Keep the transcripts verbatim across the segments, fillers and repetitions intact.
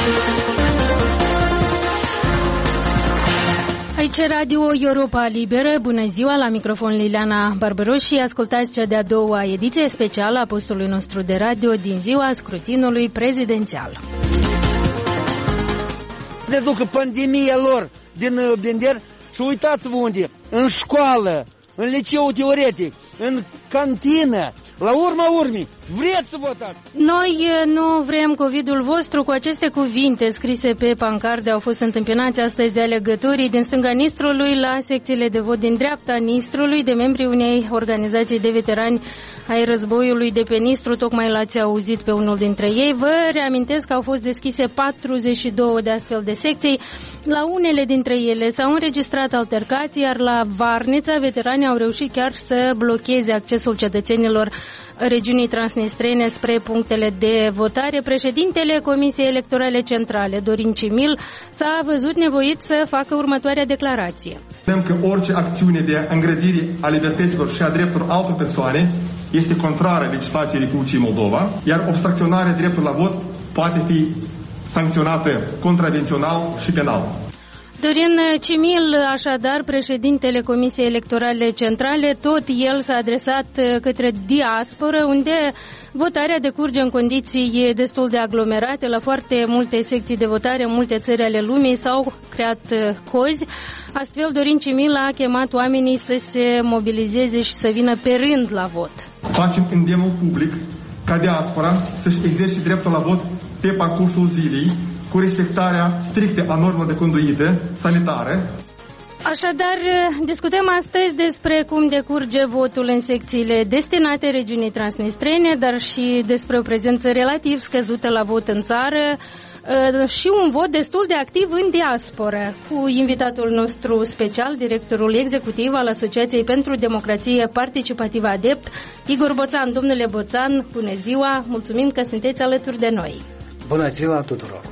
Aici Radio Europa Liberă, bună ziua, la microfon Liliana Barbaros și ascultați cea de-a doua ediție specială a postului nostru de radio din ziua scrutinului prezidențial. Reducă pandemia lor din Bender și uitați-vă unde, în școală, în liceu teoretic, în cantină, la urma urmii, vreți să votați? Noi nu vrem COVID-ul vostru. Cu aceste cuvinte scrise pe pancarde au fost întâmpinați astăzi de alegătorii din stânga Nistrului la secțiile de vot din dreapta Nistrului, de membrii unei organizații de veterani ai războiului de pe Nistru. Tocmai l-ați auzit pe unul dintre ei. Vă reamintesc că au fost deschise patruzeci și două de astfel de secții. La unele dintre ele s-au înregistrat altercații, iar la Varnița veteranii au reușit chiar să blocheze accesul cetățenilor regiunii transnistrene spre punctele de votare. Președintele Comisiei Electorale Centrale, Dorin Cimil, s-a văzut nevoit să facă următoarea declarație. Spunem că orice acțiune de îngrădire a libertăților și a drepturilor altor persoane este contrară legislației Republicii Moldova, iar obstrucționarea dreptului la vot poate fi sancționată contravențional și penal. Dorin Cimil, așadar, președintele Comisiei Electorale Centrale, tot el s-a adresat către diasporă, unde votarea decurge în condiții destul de aglomerate. La foarte multe secții de votare, în multe țări ale lumii s-au creat cozi. Astfel, Dorin Cimil a chemat oamenii să se mobilizeze și să vină pe rând la vot. Facem îndemnul public ca diaspora să-și exerce dreptul la vot pe parcursul zilei, cu respectarea strictă a normelor de conduită sanitară. Așadar, discutăm astăzi despre cum decurge votul în secțiile destinate regiunii transnistrene, dar și despre o prezență relativ scăzută la vot în țară și un vot destul de activ în diasporă, cu invitatul nostru special, directorul executiv al Asociației pentru Democrație Participativă Adept, Igor Boțan. Domnule Boțan, bună ziua, mulțumim că sunteți alături de noi. Bună ziua tuturor!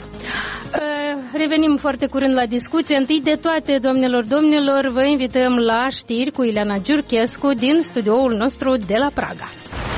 Revenim foarte curând la discuție. Întâi de toate, domnilor, domnilor, vă invităm la știri cu Ileana Giurchescu din studioul nostru de la Praga.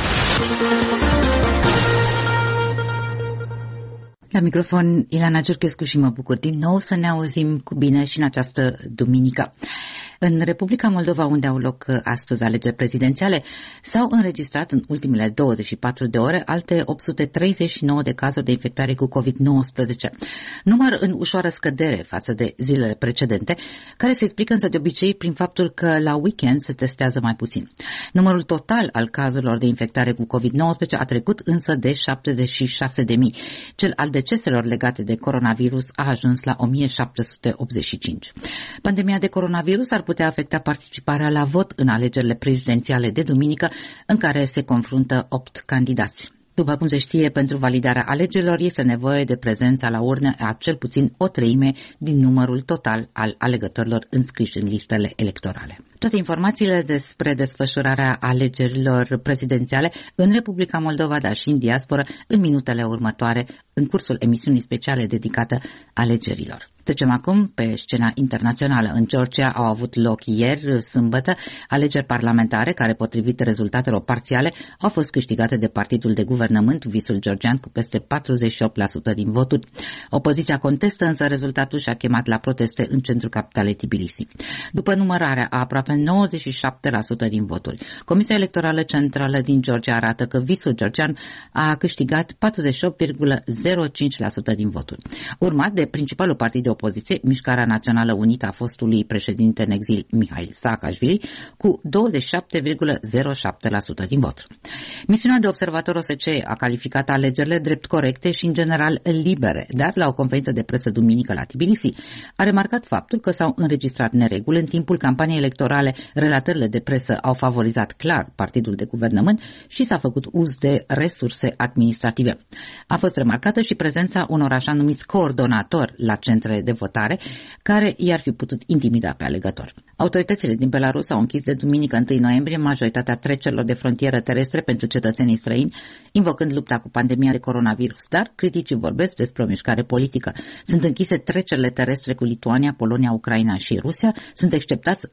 La microfon, Ileana Giurchescu și mă bucur din nou să ne auzim cu bine și în această duminică. În Republica Moldova, unde au loc astăzi alegeri prezidențiale, s-au înregistrat în ultimele douăzeci și patru de ore alte opt sute treizeci și nouă de cazuri de infectare cu covid nouăsprezece. Număr în ușoară scădere față de zilele precedente, care se explică însă de obicei prin faptul că la weekend se testează mai puțin. Numărul total al cazurilor de infectare cu covid nouăsprezece a trecut însă de șaptezeci și șase de mii. Cel al deceselor legate de coronavirus a ajuns la o mie șapte sute optzeci și cinci. Pandemia de coronavirus ar putea afecta participarea la vot în alegerile prezidențiale de duminică, în care se confruntă opt candidați. După cum se știe, pentru validarea alegerilor este nevoie de prezența la urnă a cel puțin o treime din numărul total al alegătorilor înscriși în listele electorale. Toate informațiile despre desfășurarea alegerilor prezidențiale în Republica Moldova, dar și în diasporă, în minutele următoare, în cursul emisiunii speciale dedicată alegerilor. Trecem acum pe scena internațională. În Georgia au avut loc ieri, sâmbătă, alegeri parlamentare care, potrivit rezultatelor parțiale, au fost câștigate de partidul de guvernământ, Visul Georgian, cu peste patruzeci și opt la sută din voturi. Opoziția contestă însă rezultatul și a chemat la proteste în centrul capitalei Tbilisi. După numărarea a aproape nouăzeci și șapte la sută din voturi, Comisia Electorală Centrală din Georgia arată că Visul Georgian a câștigat patruzeci și opt virgulă zero cinci la sută din voturi, urmat de principalul partid de opoziție, Mișcarea Națională Unită a fostului președinte în exil Mihail Saakashvili, cu douăzeci și șapte virgulă zero șapte la sută din voturi. Misiunea de observator O S C E a calificat alegerile drept corecte și în general libere, dar la o conferință de presă duminică la Tbilisi a remarcat faptul că s-au înregistrat nereguli în timpul campaniei electorale. Relatările de presă au favorizat clar partidul de guvernământ și s-a făcut uz de resurse administrative. A fost remarcată și prezența unor așa numiți coordonatori la centrele de votare, care i-ar fi putut intimida pe alegători. Autoritățile din Belarus au închis de duminică întâi noiembrie majoritatea trecerilor de frontieră terestre pentru cetățenii străini, invocând lupta cu pandemia de coronavirus, dar criticii vorbesc despre o mișcare politică. Sunt închise trecerile terestre cu Lituania, Polonia, Ucraina și Rusia, sunt exceptați însă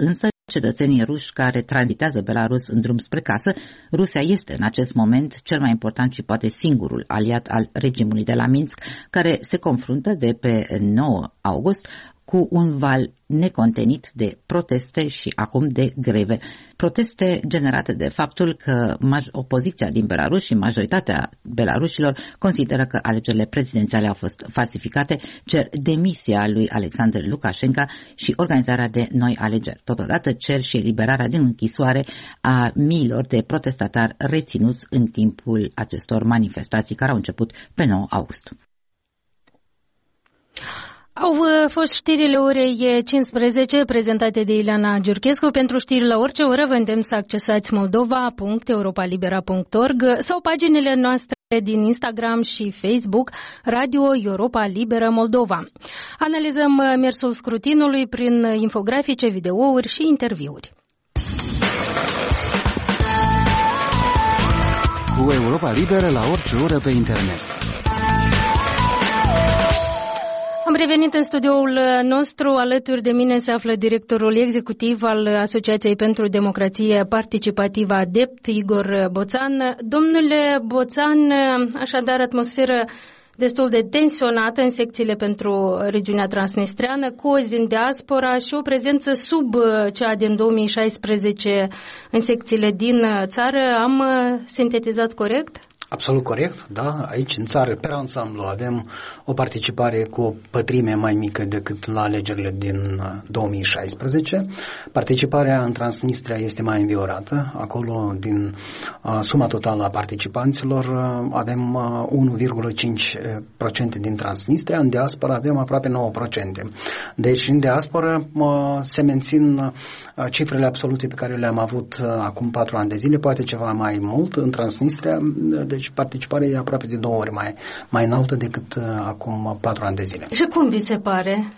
cetățenii ruși care tranzitează Belarus în drum spre casă. Rusia este în acest moment cel mai important și poate singurul aliat al regimului de la Minsk, care se confruntă de pe nouă august cu un val necontenit de proteste și acum de greve. Proteste generate de faptul că opoziția din Belarus și majoritatea belarușilor consideră că alegerile prezidențiale au fost falsificate, cer demisia lui Alexander Lukashenko și organizarea de noi alegeri. Totodată cer și eliberarea din închisoare a miilor de protestatari reținuți în timpul acestor manifestații care au început pe nouă august. Au fost știrile orei cincisprezece prezentate de Ileana Giurchescu. Pentru știri la orice oră vă îndemn să accesați moldova punct europa libera punct org sau paginile noastre din Instagram și Facebook, Radio Europa Liberă Moldova. Analizăm mersul scrutinului prin infografice, videouri și interviuri. Cu Europa Liberă la orice oră pe internet. Am revenit în studioul nostru. Alături de mine se află directorul executiv al Asociației pentru Democrație Participativă ADEPT, Igor Boțan. Domnule Boțan, așadar atmosferă destul de tensionată în secțiile pentru regiunea transnistreană, cozi în diaspora și o prezență sub cea din două mii șaisprezece în secțiile din țară. Am sintetizat corect? Absolut corect, da. Aici, în țară, pe ansamblu, avem o participare cu o pătrime mai mică decât la alegerile din două mii șaisprezece. Participarea în Transnistria este mai înviorată. Acolo, din uh, suma totală a participanților, uh, avem uh, unu virgulă cinci la sută din Transnistria. În diaspora avem aproape nouă la sută. Deci, în diaspora uh, se mențin uh, cifrele absolute pe care le-am avut uh, acum patru ani de zile, poate ceva mai mult. În Transnistria, uh, deci participarea e aproape de două ori mai, mai înaltă decât uh, acum patru ani de zile. Și cum vi se pare?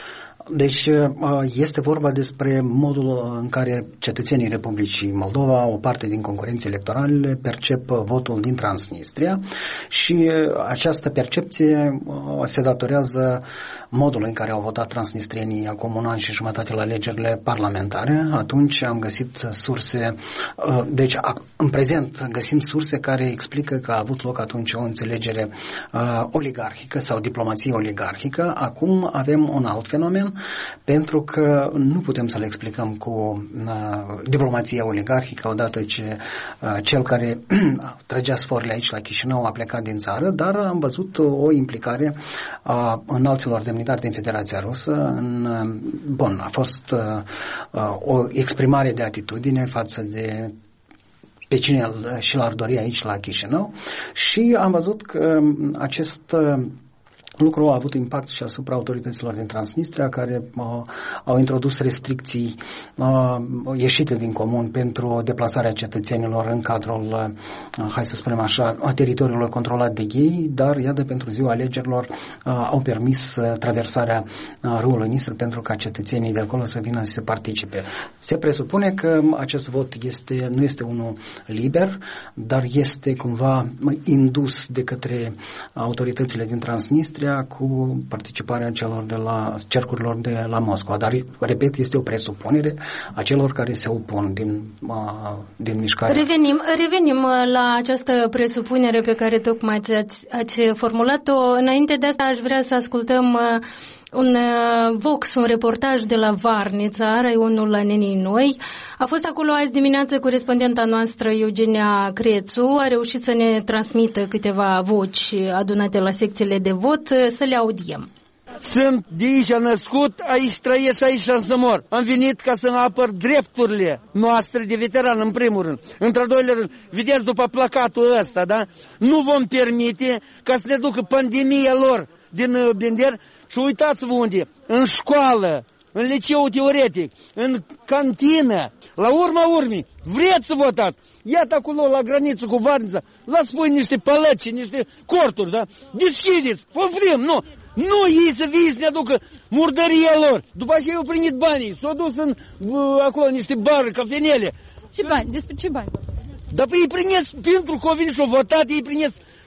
Deci este vorba despre modul în care cetățenii Republicii Moldova, o parte din concurenții electorale, percep votul din Transnistria și această percepție se datorează modului în care au votat transnistrienii acum un an și jumătate la alegerile parlamentare. Atunci am găsit surse, deci în prezent găsim surse care explică că a avut loc atunci o înțelegere oligarhică sau diplomație oligarhică. Acum avem un alt fenomen, pentru că nu putem să le explicăm cu uh, diplomația oligarhică odată ce uh, cel care trăgea sforile aici la Chișinău a plecat din țară, dar am văzut o implicare a uh, înalților demnitari din Federația Rusă. În, uh, bun, a fost uh, uh, o exprimare de atitudine față de pe cine și l-ar dori aici la Chișinău și am văzut că acest uh, lucru a avut impact și asupra autorităților din Transnistria, care uh, au introdus restricții uh, ieșite din comun pentru deplasarea cetățenilor în cadrul, uh, hai să spunem așa, a teritoriului controlat de ei, dar iată, pentru ziua alegerilor uh, au permis uh, traversarea uh, râului Nistru pentru ca cetățenii de acolo să vină să se participe. Se presupune că acest vot este, nu este unul liber, dar este cumva indus de către autoritățile din Transnistria cu participarea celor de la cercurilor de la Moscova. Dar, repet, este o presupunere a celor care se opun din, din mișcare. Revenim, revenim la această presupunere pe care tocmai ați, ați formulat-o. Înainte de asta aș vrea să ascultăm un Vox, un reportaj de la Varnița, raionul la Nenii Noi. A fost acolo azi dimineață corespondenta noastră Eugenia Crețu, a reușit să ne transmită câteva voci adunate la secțiile de vot, să le audiem. Sunt de aici născut, aici trăiesc și aici să mor. Am venit ca să apăr drepturile noastre de veteran, în primul rând. Într-al doilea rând, vedeți după placatul ăsta, da? Nu vom permite ca să ne ducă pandemia lor din Bender. Și uitați-vă unde, în școală, în liceu teoretic, în cantină, la urma urmii, vreți să votați. Iată acolo la graniță cu Varnița, las pui niște pălăci, niște corturi, da? Deschideți, ofrim, nu. Nu ei să vii să ne aducă murdăria lor. După aceea au primit banii, s-au dus în, acolo niște baruri, cafenele. Ce bani? Despre ce bani? Dar ei primesc, pentru că au venit și au votat, ei primesc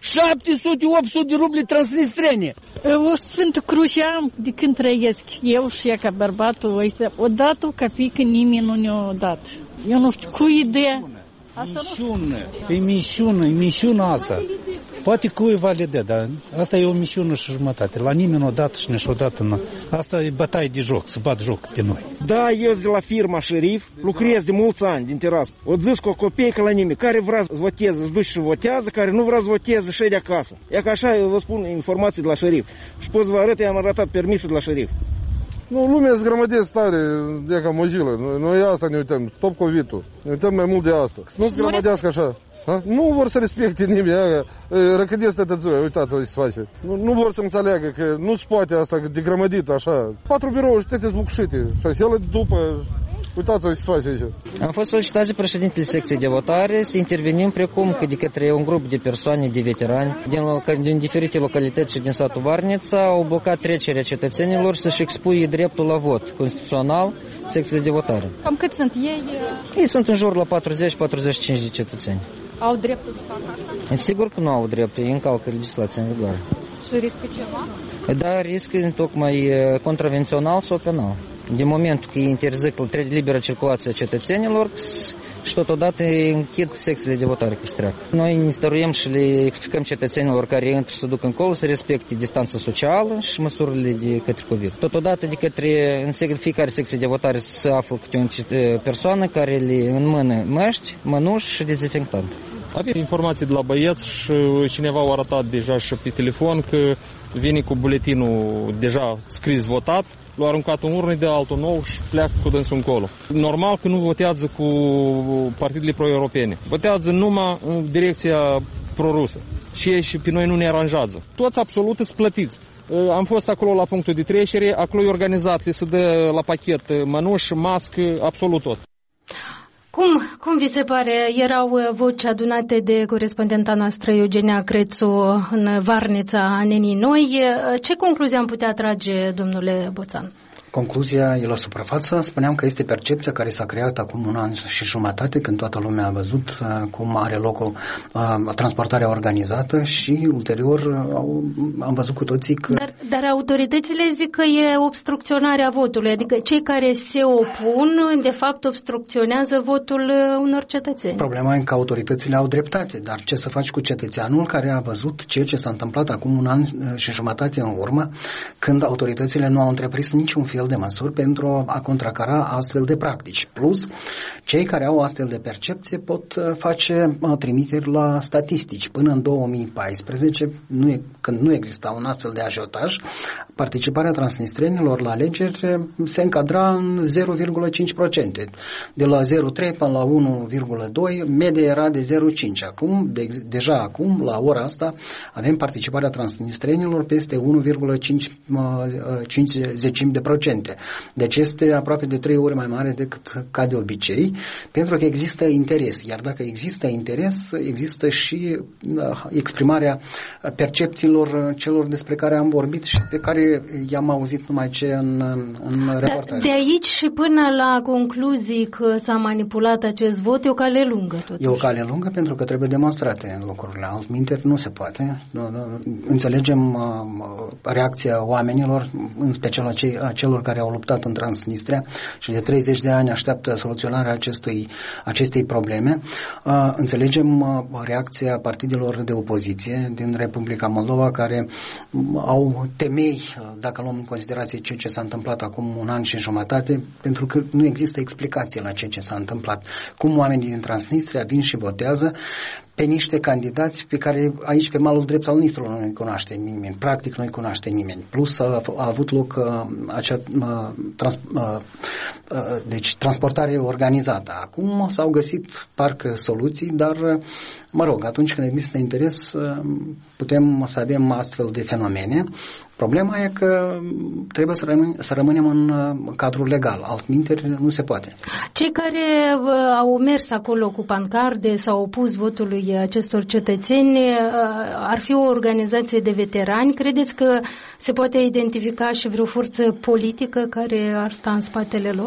șapte sute opt sute de ruble transnistrene. O Sfântul Cruce am de când trăiesc eu și ea ca bărbatul, uite, odată o capică nimeni nu ne-a dat. Eu nu știu, cu idee. Misiune, e misiune, e misiunea asta. Poate cuiva le dă, dar asta e o misiune și jumătate. La nimeni odată și nici odată nu. Asta e bătaie de joc, să bat joc de noi. Da, eu de la firma Șerif, lucrez de mulți ani din Tiraspol. O zis cu o copeică la nimeni. Care vrea să voteze, îți duci și votează, care nu vrea să voteze, și de acasă. E că așa eu vă spun informații de la Șerif. Și pot să vă arăt, i-am arătat permisul de la Șerif. Nu, lumea se grămădesc tare de ca mojilă. Noi, noi asta ne uităm, top COVID-ul. Ne uităm mai mult de asta. Nu se grămădească așa. Ha? Nu vor să respecte nimeni. Răcădesc tătățuia, uitați-vă ce se face. Nu, nu vor să înțeleagă că nu se poate asta de grămădit așa. Patru birouri și toate zbucșite. Și ele după... Uitați-vă ce se face aici. Am fost solicitați de președintele secției de votare să intervenim precum că de către un grup de persoane, de veterani, din, din diferite localități și din satul Varnița, au blocat trecerea cetățenilor să-și expuie dreptul la vot constituțional secțiile de votare. Cam cât sunt ei? Ei sunt în jur la patruzeci patruzeci și cinci de cetățeni. Au dreptul să facă asta? Sigur că nu au drept, ei încalcă legislația în vigoare. Și riscă ceva? Da, riscă tocmai contravențional sau penal. Din momentul că interzic liberă circulație a cetățenilor și totodată închid secțiile de votare că se treacă. Noi ne stăruim și le explicăm cetățenilor care intră și se duc încolo să respecte distanța socială și măsurile de către COVID. Totodată de către în fiecare secție de votare se află câte o persoană care le în mână măști, mănuși și dezinfectant. Avem informații de la băieți și cineva a arătat deja și pe telefon că vine cu buletinul deja scris votat, l-a aruncat în urnă de altul nou și pleacă cu dânsul încolo. Normal că nu votează cu partidele pro-europene. Votează numai în direcția pro-rusă. Și ei și pe noi nu ne aranjează. Toți absolut sunt plătiți. Am fost acolo la punctul de trecere, acolo e organizat, le se dă la pachet mănuși, mască, absolut tot. Cum, cum vi se pare? Erau voci adunate de corespondenta noastră Eugenia Crețu în Varnița, Nenii Noi. Ce concluzie am putea trage, domnule Boțan? Concluzia e la suprafață. Spuneam că este percepția care s-a creat acum un an și jumătate, când toată lumea a văzut uh, cum are loc o uh, transportare organizată și ulterior uh, am văzut cu toții că... Dar, dar autoritățile zic că e obstrucționarea votului, adică cei care se opun, de fapt, obstrucționează votul unor cetățeni. Problema e că autoritățile au dreptate, dar ce să faci cu cetățeanul care a văzut ceea ce s-a întâmplat acum un an și jumătate în urmă, când autoritățile nu au întreprins niciun fel de măsuri pentru a contracara astfel de practici. Plus, cei care au astfel de percepție pot face trimiteri la statistici. Până în două mii paisprezece, nu, când nu exista un astfel de ajotaj, participarea transnistrenilor la alegeri se încadra în zero virgulă cinci la sută. De la zero virgulă trei până la unu virgulă doi, media era de zero virgulă cinci. Acum, de, deja acum, la ora asta, avem participarea transnistrenilor peste unu virgulă cinci zecimi de procent. Deci este aproape de trei ori mai mare decât ca de obicei, pentru că există interes. Iar dacă există interes, există și uh, exprimarea percepțiilor celor despre care am vorbit și pe care i-am auzit numai ce în, în reportaj. De aici și până la concluzii că s-a manipulat acest vot, e o cale lungă totuși. E o cale lungă pentru că trebuie demonstrate lucrurile. Altminteri nu se poate. Înțelegem uh, reacția oamenilor, în special a, cei, a celor care au luptat în Transnistria și de treizeci de ani așteaptă soluționarea acestui, acestei probleme. Uh, înțelegem uh, reacția partidelor de opoziție din Republica Moldova care uh, au temei, uh, dacă luăm în considerație ceea ce s-a întâmplat acum un an și jumătate, pentru că nu există explicație la ceea ce s-a întâmplat. Cum oamenii din Transnistria vin și votează pe niște candidați pe care aici pe malul drept al Nistrului nu-i cunoaște nimeni, practic nu-i cunoaște nimeni. Plus a, a avut loc uh, acea uh, trans, uh, uh, deci transportare organizată. Acum s-au găsit parcă soluții, dar mă rog, atunci când există interes putem să avem astfel de fenomene. Problema e că trebuie să, rămân, să rămânem în cadrul legal, altminteri nu se poate. Cei care au mers acolo cu pancarde, s-au opus votului acestor cetățeni, ar fi o organizație de veterani. Credeți că se poate identifica și vreo forță politică care ar sta în spatele lor?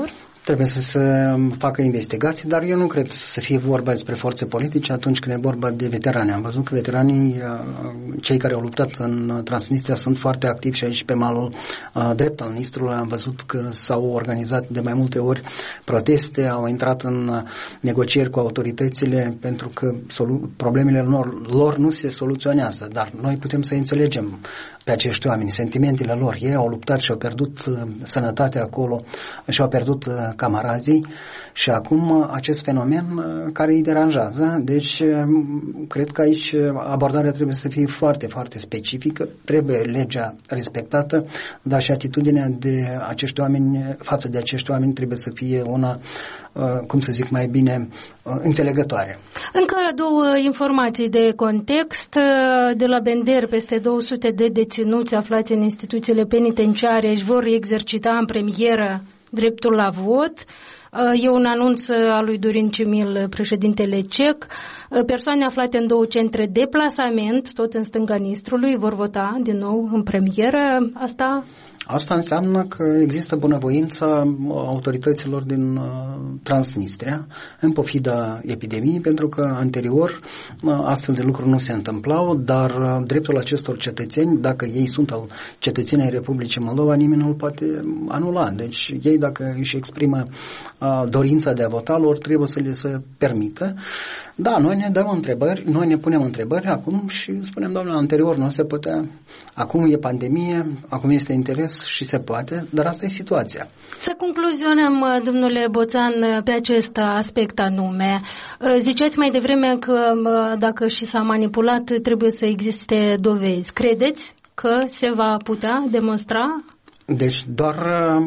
Trebuie să se facă investigații, dar eu nu cred să fie vorba despre forțe politice atunci când e vorba de veterani. Am văzut că veteranii, cei care au luptat în Transnistria, sunt foarte activi și aici pe malul drept al Nistrului. Am văzut că s-au organizat de mai multe ori proteste, au intrat în negocieri cu autoritățile pentru că problemele lor, lor nu se soluționează, dar noi putem să înțelegem pe acești oameni, sentimentele lor. Ei au luptat și au pierdut sănătatea acolo și au pierdut camarazii și acum acest fenomen care îi deranjează. Deci cred că aici abordarea trebuie să fie foarte, foarte specifică, trebuie legea respectată, dar și atitudinea de acești oameni față de acești oameni trebuie să fie una, cum să zic mai bine, înțelegătoare. Încă două informații de context. De la Bender, peste două sute de deținuți aflați în instituțiile penitenciare își vor exercita în premieră dreptul la vot. E un anunț al lui Dorin Cimil, președintele C E C. Persoane aflate în două centre de plasament, tot în stânga Nistrului, vor vota din nou în premieră. Asta... Asta înseamnă că există bunăvoința autorităților din Transnistria în pofida epidemiei, pentru că anterior astfel de lucruri nu se întâmplau, dar dreptul acestor cetățeni, dacă ei sunt al cetățenii Republicii Moldova, nimeni nu îl poate anula. Deci ei, dacă își exprimă dorința de a vota, lor trebuie să le se permită. Da, noi ne dăm întrebări, noi ne punem întrebări acum și spunem, doamne, anterior nu se putea, acum e pandemie, acum este interes și se poate, dar asta e situația. Să concluzionăm, domnule Boțan, pe acest aspect anume. Ziceați mai devreme că dacă și s-a manipulat, trebuie să existe dovezi. Credeți că se va putea demonstra? Deci doar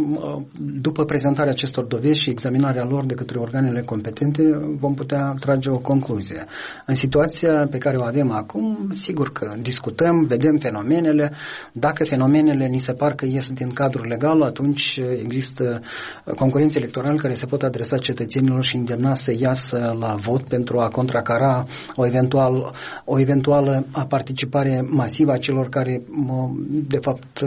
după prezentarea acestor dovezi și examinarea lor de către organele competente vom putea trage o concluzie. În situația pe care o avem acum, sigur că discutăm, vedem fenomenele. Dacă fenomenele ni se par că ies din cadrul legal, atunci există concurenți electorali care se pot adresa cetățenilor și îndemna să iasă la vot pentru a contracara o, eventual, o eventuală participare masivă a celor care de fapt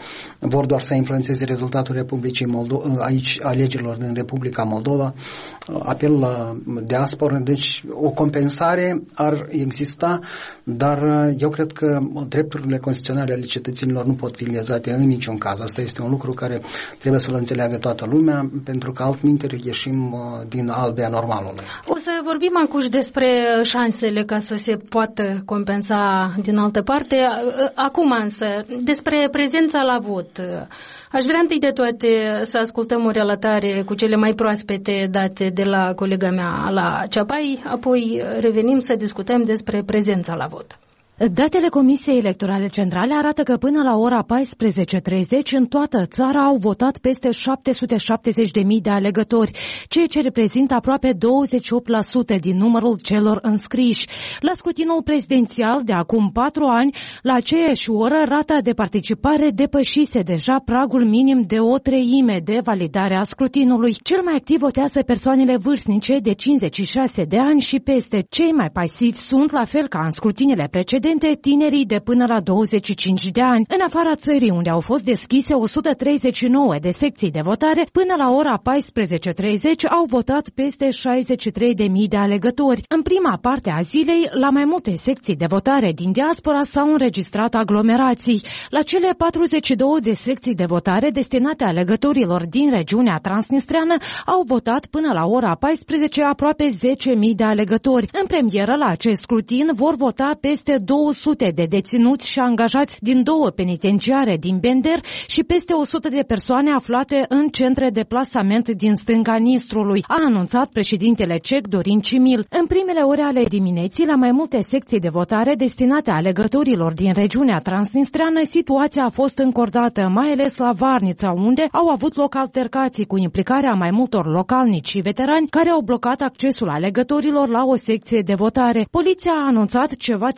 vor doar să influențeze rezultatul Republicii Moldova, aici alegerilor din Republica Moldova, apel la diasporă, deci o compensare ar exista, dar eu cred că drepturile constituționale ale cetățenilor nu pot fi lezate în niciun caz. Asta este un lucru care trebuie să-l înțeleagă toată lumea, pentru că altminteri ieșim din albea normalului. O să vorbim acum despre șansele ca să se poată compensa din altă parte. Acum însă, despre prezența la vot. Aș vrea întâi de toate să ascultăm o relatare cu cele mai proaspete date de la colega mea la Ceapai, apoi revenim să discutăm despre prezența la vot. Datele Comisiei Electorale Centrale arată că până la ora paisprezece treizeci în toată țara au votat peste șapte sute șaptezeci de mii de alegători, ceea ce reprezintă aproape douăzeci și opt la sută din numărul celor înscriși. La scrutinul prezidențial de acum patru ani, la aceeași oră, rata de participare depășise deja pragul minim de o treime de validare a scrutinului. Cel mai activ votează persoanele vârstnice de cincizeci și șase de ani și peste. Cei mai pasivi sunt, la fel ca în scrutinile precedente, tinerii de până la douăzeci și cinci de ani. În afara țării, unde au fost deschise o sută treizeci și nouă de secții de votare, până la ora paisprezece treizeci au votat peste șaizeci și trei de mii de alegători. În prima parte a zilei, la mai multe secții de votare din diaspora s-au înregistrat aglomerații. La cele patruzeci și două de secții de votare destinate alegătorilor din regiunea transnistreană au votat până la ora paisprezece aproape zece mii de alegători. În premieră, la acest scrutin vor vota peste două sute de deținuți și angajați din două penitenciare din Bender și peste o sută de persoane aflate în centre de plasament din stânga Nistrului, a anunțat președintele C E C Dorin Cimil. În primele ore ale dimineții, la mai multe secții de votare destinate alegătorilor din regiunea transnistreană, situația a fost încordată, mai ales la Varnița, unde au avut loc altercații cu implicarea mai multor localnici și veterani care au blocat accesul alegătorilor la o secție de votare. Poliția a anunțat ceva timp în urmă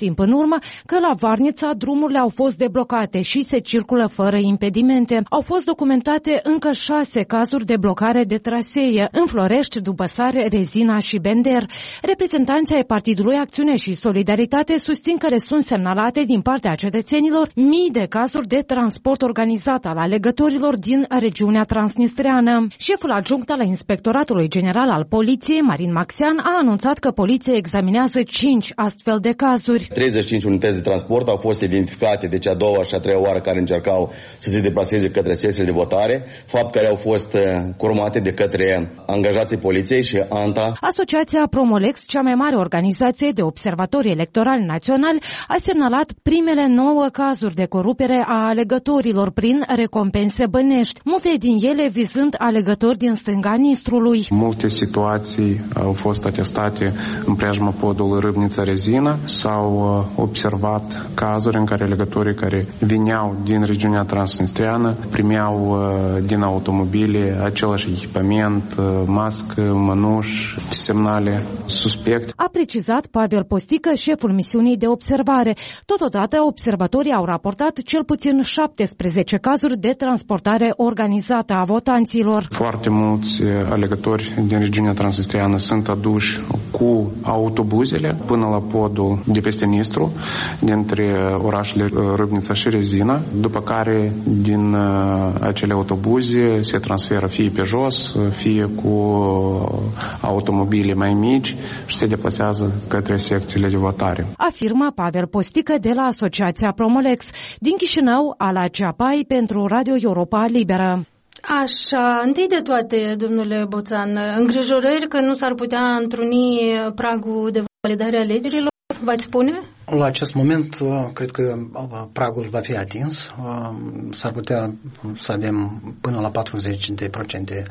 seama că la Varnița drumurile au fost deblocate și se circulă fără impedimente. Au fost documentate încă șase cazuri de blocare de trasee în Florești, Dubăsare, Rezina și Bender. Reprezentanții ai Partidului Acțiune și Solidaritate susțin că le sunt semnalate din partea cetățenilor mii de cazuri de transport organizat al alegătorilor din regiunea transnistreană. Șeful adjunct al Inspectoratului General al Poliției, Marin Maxian, a anunțat că poliția examinează cinci astfel de cazuri. treizeci și cinci unități de transport au fost identificate de cea a doua și a treia oară care încercau să se deplaseze către secțiile de votare, fapt care au fost curmate de către angajații poliției și ANTA. Asociația Promolex, cea mai mare organizație de observatori electorali naționali, a semnalat primele nouă cazuri de corupere a alegătorilor prin recompense bănești, multe din ele vizând alegători din stânga Nistrului. Multe situații au fost atestate în preajma podului Râbnița-Rezina. S-au observat cazuri în care alegătorii care vineau din regiunea transnistreană primeau din automobile același echipament, mască, mănuși, semnale suspect. A precizat Pavel Postică, șeful misiunii de observare. Totodată, observatorii au raportat cel puțin șaptesprezece cazuri de transportare organizată a votanților. Foarte mulți alegători din regiunea transnistreană sunt aduși cu autobuzele până la podul de peste Nistru, dintre orașele Râbnița și Rezina, după care din acele autobuze se transferă fie pe jos, fie cu automobile mai mici și se deplasează către secțiile de votare. Afirmă Pavel Postică de la Asociația Promolex. Din Chișinău, Ala Ceapai pentru Radio Europa Liberă. Așa, întâi de toate, domnule Boțan, îngrijorări că nu s-ar putea întruni pragul de validare a alegerilor, v-ați spune? La acest moment, cred că pragul va fi atins. S-ar putea să avem până la patruzeci de procente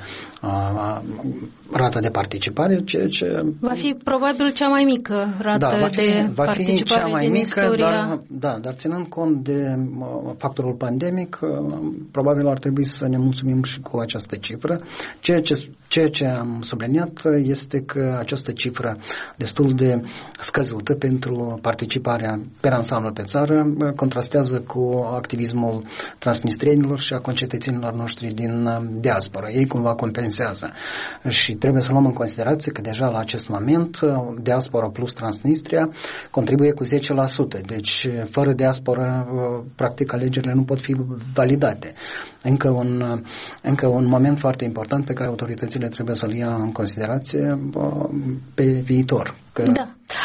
rata de participare, ceea ce... Va fi probabil cea mai mică rată da, va fi, de va participare fi cea mai din mică, istoria. Dar, da, dar ținând cont de factorul pandemic, probabil ar trebui să ne mulțumim și cu această cifră. Ceea ce, ceea ce am subliniat este că această cifră destul de scăzută pentru participare pe ansamblu pe țară contrastează cu activismul transnistrenilor și a concetățenilor noștri din diaspora. Ei cumva compensează. Și trebuie să luăm în considerație că deja la acest moment diaspora plus Transnistria contribuie cu zece la sută. Deci fără diaspora practic alegerile nu pot fi validate. Încă un, încă un moment foarte important pe care autoritățile trebuie să-l ia în considerație pe viitor. Că da.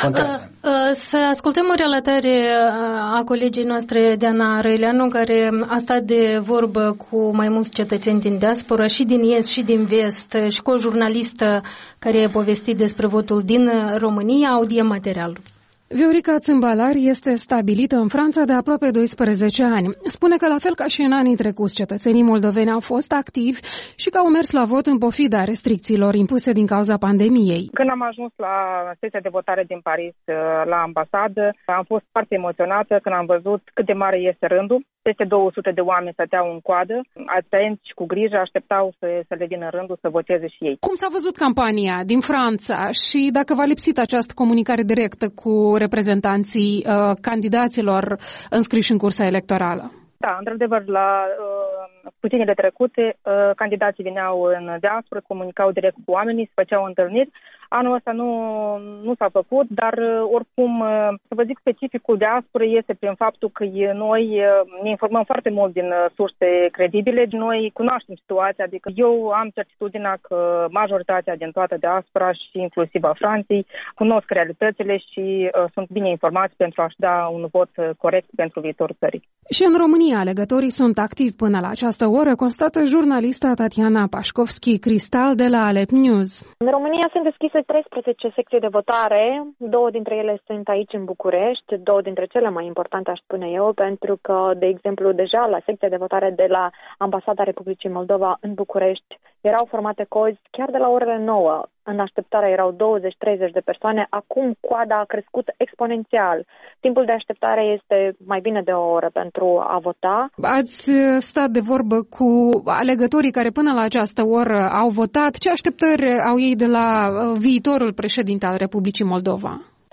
Să ascultăm o relatare a colegii noastre, Diana Răileanu, care a stat de vorbă cu mai mulți cetățeni din diaspora, și din est și din vest, și cu o jurnalistă care a povestit despre votul din România. Audiem materialul. Viorica Țâmbalar este stabilită în Franța de aproape doisprezece ani. Spune că, la fel ca și în anii trecuți, cetățenii moldoveni au fost activi și că au mers la vot în pofida restricțiilor impuse din cauza pandemiei. Când am ajuns la secția de votare din Paris, la ambasadă, am fost foarte emoționată când am văzut cât de mare este rândul. Peste două sute de oameni stăteau în coadă, atenți și cu grijă așteptau să, să le vină rândul să voteze și ei. Cum s-a văzut campania din Franța și dacă v-a lipsit această comunicare directă cu reprezentanții uh, candidaților înscriși în cursa electorală? Da, într-adevăr, la uh, puținele trecute, uh, candidații vineau în diaspora, comunicau direct cu oamenii, se făceau întâlniri. Anul ăsta nu, nu s-a făcut, dar oricum, să vă zic, specificul diasporei este prin faptul că noi ne informăm foarte mult din surse credibile. Noi cunoaștem situația, adică eu am certitudinea că majoritatea din toată diaspora și inclusiv a Franței cunosc realitățile și uh, sunt bine informați pentru a-și da un vot corect pentru viitorul țării. Și în România, alegătorii sunt activi până la această oră, constată jurnalista Tatiana Pașkovski Cristal de la Alep News. În România sunt deschise treisprezece secții de votare, două dintre ele sunt aici în București, două dintre cele mai importante, aș spune eu, pentru că, de exemplu, deja la secția de votare de la Ambasada Republicii Moldova în București erau formate cozi chiar de la orele nouă. În așteptare erau douăzeci treizeci de persoane, acum coada a crescut exponențial. Timpul de așteptare este mai bine de o oră pentru a vota. Ați stat de vorbă cu alegătorii care până la această oră au votat. Ce așteptări au ei de la viitorul președinte al Republicii Moldova?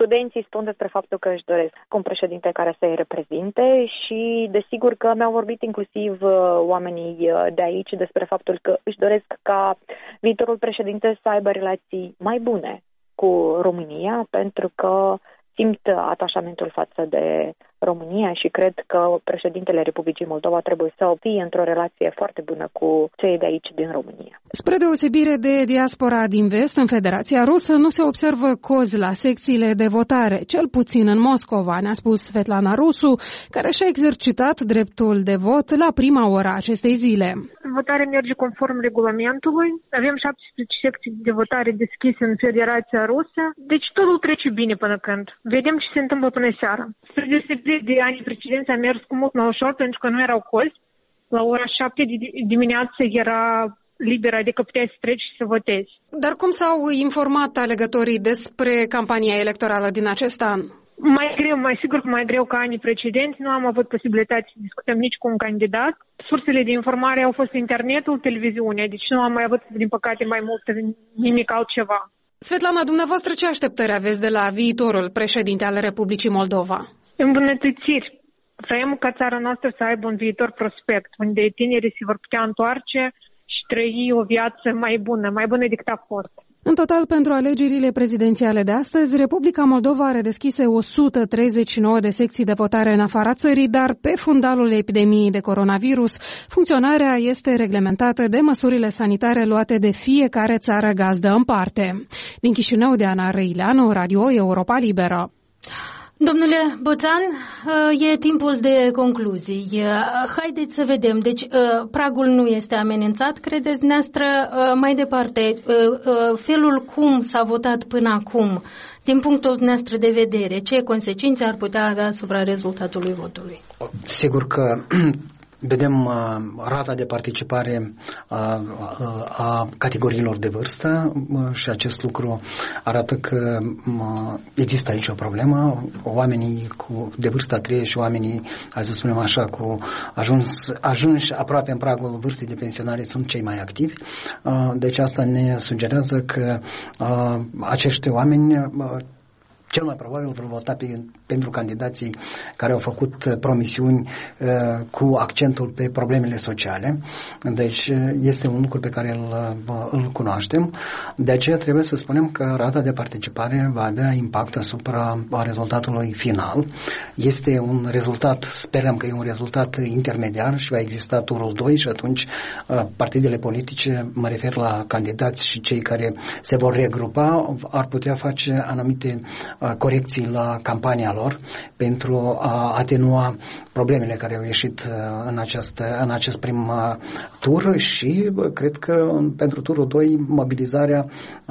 studenții spun despre faptul că își doresc un președinte care să-i reprezinte și desigur că mi-au vorbit inclusiv oamenii de aici despre faptul că își doresc ca viitorul președinte să aibă relații mai bune cu România, pentru că simt atașamentul față de România și cred că președintele Republicii Moldova trebuie să fie într-o relație foarte bună cu cei de aici din România. Spre deosebire de diaspora din vest, în Federația Rusă nu se observă cozi la secțiile de votare, cel puțin în Moscova, ne-a spus Svetlana Rusu, care și-a exercitat dreptul de vot la prima oră acestei zile. Votarea merge conform regulamentului. Avem șaptesprezece secții de votare deschise în Federația Rusă, deci totul trece bine până când. Vedem ce se întâmplă până seara. Spre deosebire de anii precedenți a mers cu mult mai ușor pentru că nu erau cozi. La ora șapte de dimineață era liberă, adică puteai să treci și să votezi. Dar cum s-au informat alegătorii despre campania electorală din acest an? Mai greu, mai sigur că mai greu ca anii precedenți. Nu am avut posibilitatea să discutăm nici cu un candidat. Sursele de informare au fost internetul, televiziunea, deci nu am mai avut, din păcate, mai mult nimic altceva. Svetlana, dumneavoastră ce așteptări aveți de la viitorul președinte al Republicii Moldova? Îmbunătățiri. Vrem ca țara noastră să aibă un viitor prospect, unde tinerii se vor putea întoarce și trăi o viață mai bună, mai bună decât a fost. În total, pentru alegerile prezidențiale de astăzi, Republica Moldova are deschise o sută treizeci și nouă de secții de votare în afara țării, dar pe fundalul epidemiei de coronavirus, funcționarea este reglementată de măsurile sanitare luate de fiecare țară gazdă în parte. Din Chișinău, Diana Răileanu, Radio Europa Liberă. Domnule Boțan, e timpul de concluzii. Haideți să vedem. Deci, pragul nu este amenințat, credeți dumneavoastră? Mai departe, felul cum s-a votat până acum, din punctul dumneavoastră de vedere, ce consecințe ar putea avea asupra rezultatului votului? Sigur că vedem uh, rata de participare uh, uh, a categoriilor de vârstă uh, și acest lucru arată că uh, există aici o problemă. Oamenii cu, de vârstă a treie și oamenii, hai să spunem așa, cu ajuns, ajunși aproape în pragul vârstei de pensionare sunt cei mai activi. Uh, deci asta ne sugerează că uh, acești oameni uh, cel mai probabil vor vota pe, pentru candidații care au făcut promisiuni uh, cu accentul pe problemele sociale. Deci este un lucru pe care îl, îl cunoaștem. De aceea trebuie să spunem că rata de participare va avea impact asupra rezultatului final. Este un rezultat, sperăm că e un rezultat intermediar și va exista turul doi și atunci uh, partidele politice, mă refer la candidați și cei care se vor regrupa, ar putea face anumite corecții la campania lor pentru a atenua problemele care au ieșit în acest, în acest prim tur și cred că pentru turul doi mobilizarea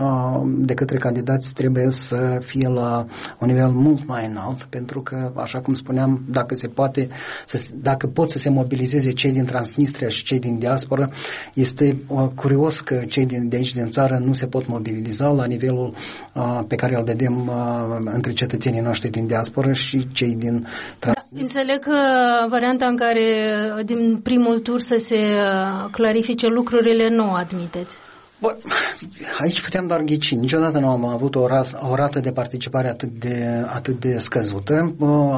de către candidați trebuie să fie la un nivel mult mai înalt, pentru că, așa cum spuneam, dacă se poate, să, dacă pot să se mobilizeze cei din Transnistria și cei din diaspora, este curios că cei din, de aici din țară nu se pot mobiliza la nivelul pe care îl vedem între cetățenii noștri din diaspora și cei din Transnistria. Înțeleg că varianta în care din primul tur să se clarifice lucrurile nu o admiteți. Bă, aici puteam doar ghici. Niciodată nu am avut o, ras, o rată de participare atât de, atât de scăzută.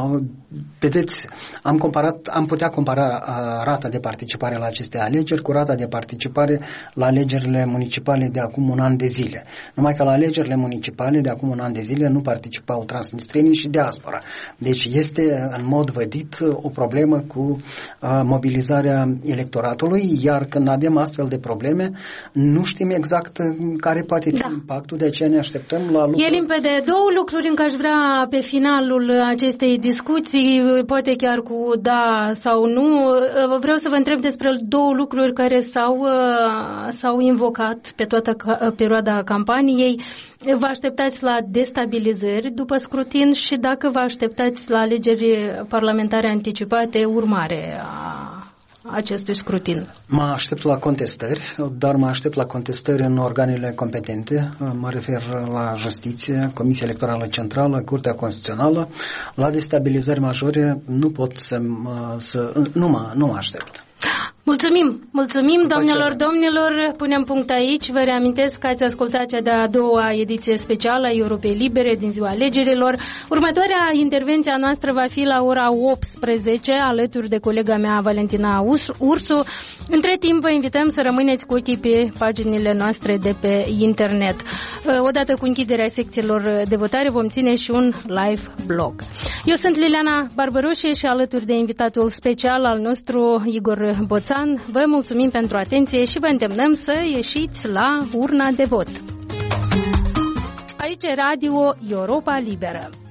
Vedeți, am, comparat, am putea compara rata de participare la aceste alegeri cu rata de participare la alegerile municipale de acum un an de zile. Numai că la alegerile municipale de acum un an de zile nu participau transnistrenii și diaspora. Deci este în mod vădit o problemă cu mobilizarea electoratului, iar când avem astfel de probleme, nu știm exact care poate fi da. impactul, de aceea ne așteptăm la lucruri. E limpede. Două lucruri încă aș vrea pe finalul acestei discuții, poate chiar cu da sau nu. Vreau să vă întreb despre două lucruri care s-au, s-au invocat pe toată perioada campaniei. Vă așteptați la destabilizări după scrutin și dacă vă așteptați la alegeri parlamentare anticipate urmare a acestui scrutin? Mă aștept la contestări, dar mă aștept la contestări în organele competente, mă refer la Justiție, Comisia Electorală Centrală, Curtea Constituțională. La destabilizări majore nu pot să, să nu, mă, nu mă aștept. Mulțumim, mulțumim, doamnelor, domnilor, punem punct aici. Vă reamintesc că ați ascultat cea de-a doua ediție specială a Europei Libere din ziua alegerilor. Următoarea intervenție a noastră va fi la ora optsprezece, alături de colega mea Valentina Ursu. Între timp vă invităm să rămâneți cu ochii pe paginile noastre de pe internet. Odată cu închiderea secțiilor de votare vom ține și un live blog. Eu sunt Liliana Barbărușe și alături de invitatul special al nostru, Igor Boțan, vă mulțumim pentru atenție și vă îndemnăm să ieșiți la urna de vot. Aici e Radio Europa Liberă.